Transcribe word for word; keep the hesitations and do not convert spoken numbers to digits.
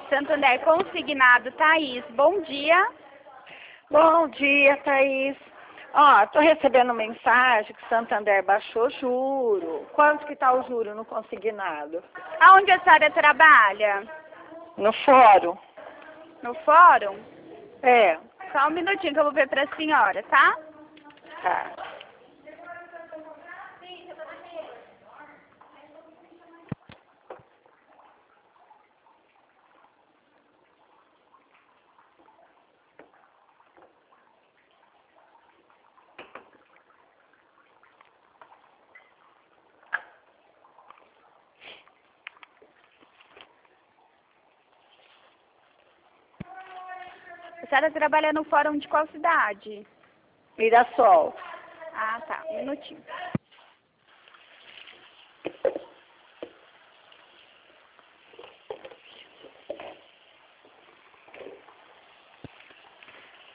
Santander Consignado, Thaís, bom dia. Bom dia, Thaís. Ó, tô recebendo mensagem que Santander baixou juro. Quanto que tá o juro no consignado? Aonde a senhora trabalha? No fórum? No fórum? É. Só um minutinho que eu vou ver pra senhora, tá? Tá. A senhora trabalha no fórum de qual cidade? Mirassol. Ah, tá. Um minutinho.